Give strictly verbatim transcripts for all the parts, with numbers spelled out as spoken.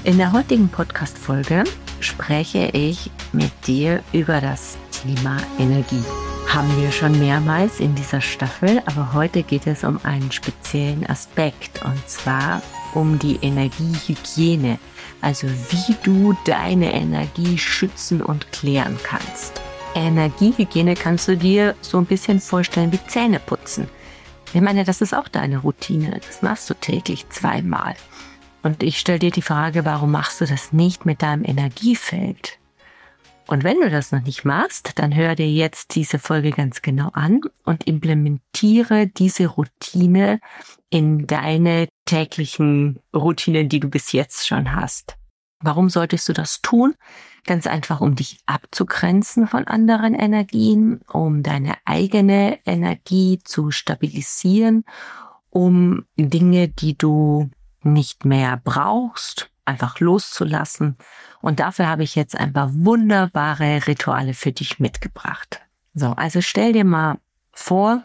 In der heutigen Podcast-Folge spreche ich mit dir über das Thema Energie. Haben wir schon mehrmals in dieser Staffel, aber heute geht es um einen speziellen Aspekt und zwar um die Energiehygiene, also wie du deine Energie schützen und klären kannst. Energiehygiene kannst du dir so ein bisschen vorstellen wie Zähneputzen. Ich meine, das ist auch deine Routine, das machst du täglich zweimal. Und ich stelle dir die Frage, warum machst du das nicht mit deinem Energiefeld? Und wenn du das noch nicht machst, dann hör dir jetzt diese Folge ganz genau an und implementiere diese Routine in deine täglichen Routinen, die du bis jetzt schon hast. Warum solltest du das tun? Ganz einfach, um dich abzugrenzen von anderen Energien, um deine eigene Energie zu stabilisieren, um Dinge, die du nicht mehr brauchst, einfach loszulassen. Und dafür habe ich jetzt ein paar wunderbare Rituale für dich mitgebracht. So, also stell dir mal vor,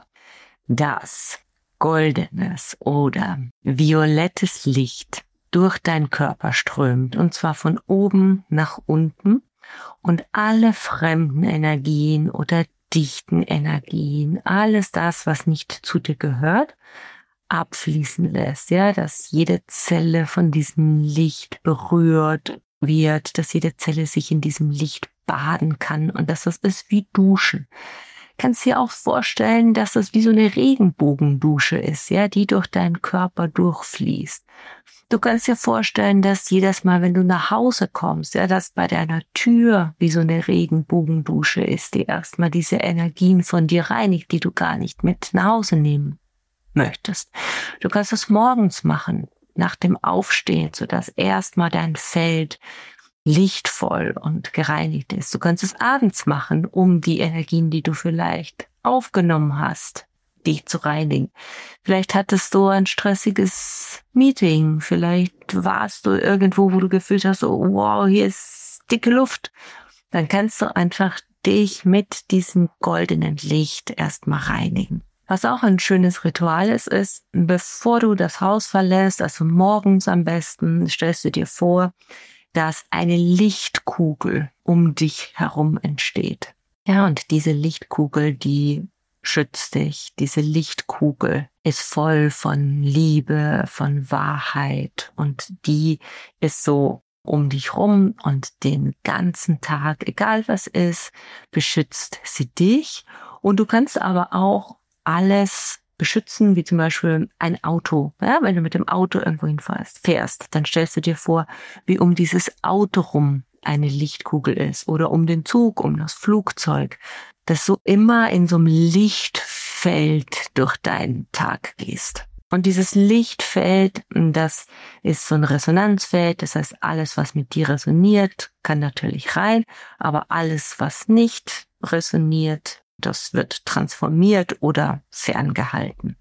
dass goldenes oder violettes Licht durch deinen Körper strömt, und zwar von oben nach unten, und alle fremden Energien oder dichten Energien, alles das, was nicht zu dir gehört, abfließen lässt, ja, dass jede Zelle von diesem Licht berührt wird, dass jede Zelle sich in diesem Licht baden kann und dass das ist wie Duschen. Kannst dir auch vorstellen, dass das wie so eine Regenbogendusche ist, ja, die durch deinen Körper durchfließt. Du kannst dir vorstellen, dass jedes Mal, wenn du nach Hause kommst, ja, dass bei deiner Tür wie so eine Regenbogendusche ist, die erstmal diese Energien von dir reinigt, die du gar nicht mit nach Hause nehmen möchtest. Du kannst es morgens machen, nach dem Aufstehen, sodass erstmal dein Feld lichtvoll und gereinigt ist. Du kannst es abends machen, um die Energien, die du vielleicht aufgenommen hast, dich zu reinigen. Vielleicht hattest du ein stressiges Meeting, vielleicht warst du irgendwo, wo du gefühlt hast, so, wow, hier ist dicke Luft. Dann kannst du einfach dich mit diesem goldenen Licht erstmal reinigen. Was auch ein schönes Ritual ist, ist, bevor du das Haus verlässt, also morgens am besten, stellst du dir vor, dass eine Lichtkugel um dich herum entsteht. Ja, und diese Lichtkugel, die schützt dich. Diese Lichtkugel ist voll von Liebe, von Wahrheit und die ist so um dich rum und den ganzen Tag, egal was ist, beschützt sie dich. Und du kannst aber auch alles beschützen, wie zum Beispiel ein Auto. Ja, wenn du mit dem Auto irgendwo hinfährst, fährst, dann stellst du dir vor, wie um dieses Auto rum eine Lichtkugel ist oder um den Zug, um das Flugzeug, dass du immer in so einem Lichtfeld durch deinen Tag gehst. Und dieses Lichtfeld, das ist so ein Resonanzfeld, das heißt, alles, was mit dir resoniert, kann natürlich rein, aber alles, was nicht resoniert, das wird transformiert oder ferngehalten.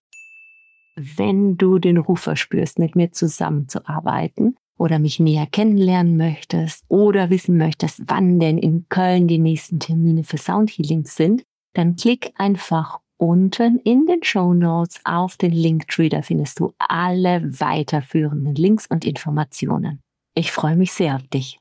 Wenn du den Ruf verspürst, mit mir zusammenzuarbeiten oder mich näher kennenlernen möchtest oder wissen möchtest, wann denn in Köln die nächsten Termine für Soundhealings sind, dann klick einfach unten in den Shownotes auf den Linktree. Da findest du alle weiterführenden Links und Informationen. Ich freue mich sehr auf dich.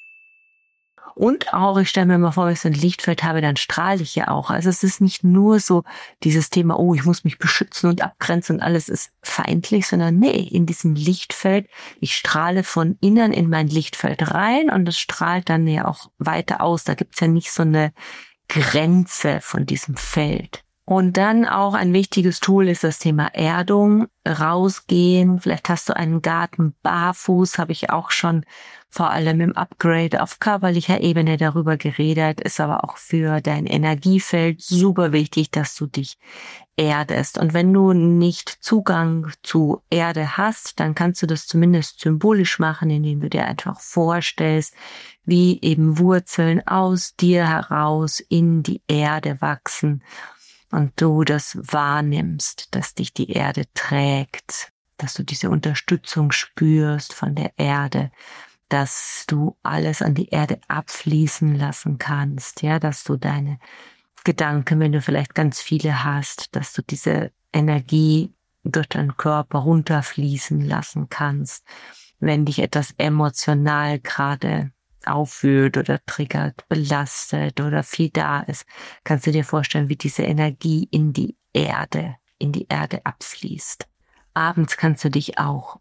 Und auch, ich stelle mir mal vor, wenn ich so ein Lichtfeld habe, dann strahle ich ja auch. Also es ist nicht nur so dieses Thema, oh, ich muss mich beschützen und abgrenzen und alles ist feindlich, sondern nee, in diesem Lichtfeld, ich strahle von innen in mein Lichtfeld rein und das strahlt dann ja auch weiter aus. Da gibt's ja nicht so eine Grenze von diesem Feld. Und dann auch ein wichtiges Tool ist das Thema Erdung, rausgehen. Vielleicht hast du einen Garten barfuß, habe ich auch schon vor allem im Upgrade auf körperlicher Ebene darüber geredet, ist aber auch für dein Energiefeld super wichtig, dass du dich erdest. Und wenn du nicht Zugang zu Erde hast, dann kannst du das zumindest symbolisch machen, indem du dir einfach vorstellst, wie eben Wurzeln aus dir heraus in die Erde wachsen. Und du das wahrnimmst, dass dich die Erde trägt, dass du diese Unterstützung spürst von der Erde, dass du alles an die Erde abfließen lassen kannst, ja, dass du deine Gedanken, wenn du vielleicht ganz viele hast, dass du diese Energie durch deinen Körper runterfließen lassen kannst wenn dich etwas emotional gerade aufwühlt oder triggert, belastet oder viel da ist, kannst du dir vorstellen, wie diese Energie in die Erde, in die Erde abfließt. Abends kannst du dich auch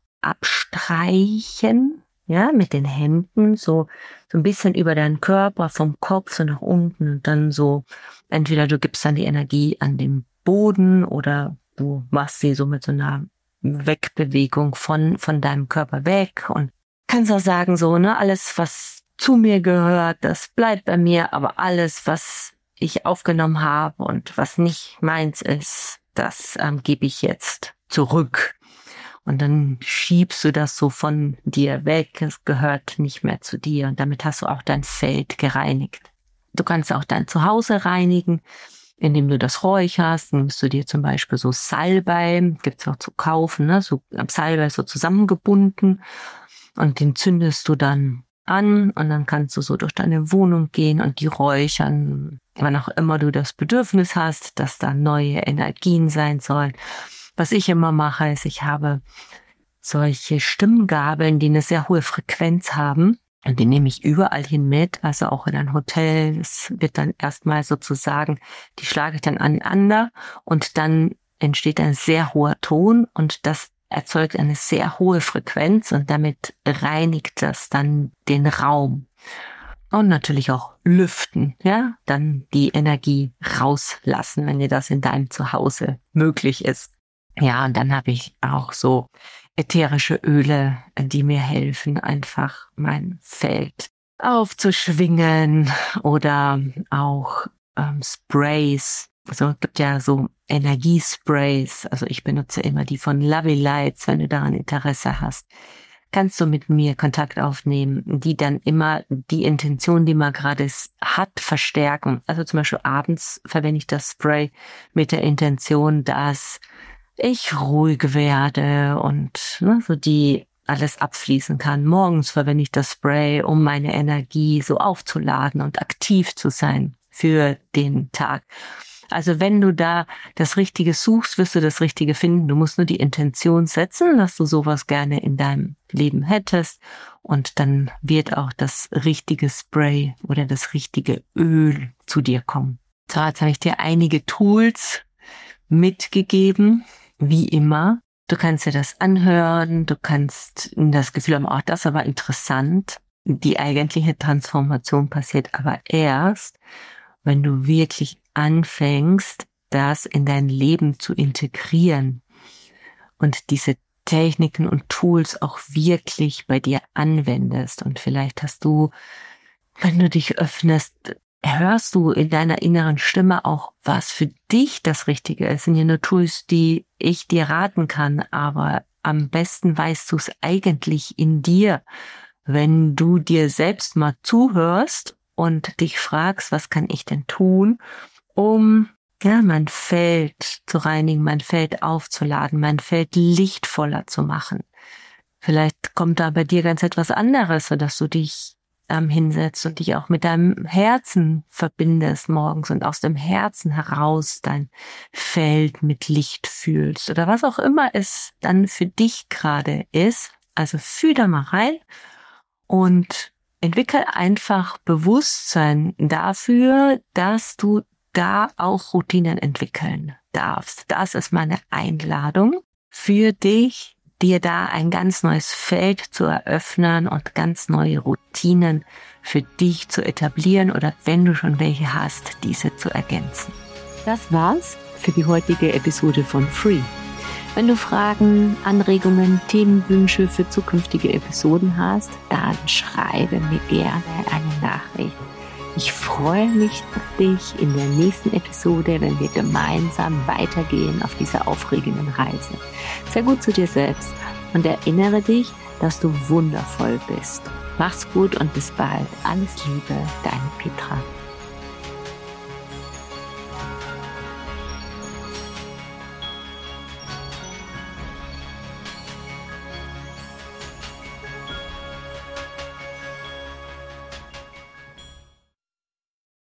abstreichen, ja, mit den Händen, so, so ein bisschen über deinen Körper, vom Kopf so nach unten und dann so, entweder du gibst dann die Energie an den Boden oder du machst sie so mit so einer Wegbewegung von, von deinem Körper weg und kannst auch sagen so, ne, alles was zu mir gehört, das bleibt bei mir, aber alles, was ich aufgenommen habe und was nicht meins ist, das ähm, gebe ich jetzt zurück. Und dann schiebst du das so von dir weg, es gehört nicht mehr zu dir und damit hast du auch dein Feld gereinigt. Du kannst auch dein Zuhause reinigen, indem du das räucherst. Nimmst du dir zum Beispiel so Salbei, gibt's auch zu kaufen, ne? So Salbei so zusammengebunden und den zündest du dann an und dann kannst du so durch deine Wohnung gehen und die räuchern, wann auch immer du das Bedürfnis hast, dass da neue Energien sein sollen. Was ich immer mache, ist, ich habe solche Stimmgabeln, die eine sehr hohe Frequenz haben und die nehme ich überall hin mit, also auch in ein Hotel. Es wird dann erstmal sozusagen, die schlage ich dann aneinander und dann entsteht ein sehr hoher Ton und das erzeugt eine sehr hohe Frequenz und damit reinigt das dann den Raum. Und natürlich auch lüften, ja, dann die Energie rauslassen, wenn dir das in deinem Zuhause möglich ist. Ja, und dann habe ich auch so ätherische Öle, die mir helfen, einfach mein Feld aufzuschwingen oder auch ähm, Sprays. Also es gibt ja so Energiesprays, also ich benutze immer die von Lovely Lights, wenn du daran Interesse hast. Kannst du mit mir Kontakt aufnehmen, die dann immer die Intention, die man gerade hat, verstärken. Also zum Beispiel abends verwende ich das Spray mit der Intention, dass ich ruhig werde und ne, so die alles abfließen kann. Morgens verwende ich das Spray, um meine Energie so aufzuladen und aktiv zu sein für den Tag. Also wenn du da das Richtige suchst, wirst du das Richtige finden. Du musst nur die Intention setzen, dass du sowas gerne in deinem Leben hättest und dann wird auch das richtige Spray oder das richtige Öl zu dir kommen. So, jetzt habe ich dir einige Tools mitgegeben, wie immer. Du kannst dir das anhören, du kannst das Gefühl haben, oh, das war interessant. Die eigentliche Transformation passiert aber erst, wenn du wirklich anfängst, das in dein Leben zu integrieren und diese Techniken und Tools auch wirklich bei dir anwendest. Und vielleicht hast du, wenn du dich öffnest, hörst du in deiner inneren Stimme auch, was für dich das Richtige ist. Es sind ja nur Tools, die ich dir raten kann, aber am besten weißt du es eigentlich in dir, wenn du dir selbst mal zuhörst und dich fragst, was kann ich denn tun, um ja, mein Feld zu reinigen, mein Feld aufzuladen, mein Feld lichtvoller zu machen. Vielleicht kommt da bei dir ganz etwas anderes, sodass du dich ähm, hinsetzt und dich auch mit deinem Herzen verbindest morgens und aus dem Herzen heraus dein Feld mit Licht fühlst oder was auch immer es dann für dich gerade ist. Also fühl da mal rein und entwickel einfach Bewusstsein dafür, dass du da auch Routinen entwickeln darfst. Das ist meine Einladung für dich, dir da ein ganz neues Feld zu eröffnen und ganz neue Routinen für dich zu etablieren oder wenn du schon welche hast, diese zu ergänzen. Das war's für die heutige Episode von Free. Wenn du Fragen, Anregungen, Themenwünsche für zukünftige Episoden hast, dann schreibe mir gerne eine Nachricht. Ich freue mich auf dich in der nächsten Episode, wenn wir gemeinsam weitergehen auf dieser aufregenden Reise. Sei gut zu dir selbst und erinnere dich, dass du wundervoll bist. Mach's gut und bis bald. Alles Liebe, deine Petra.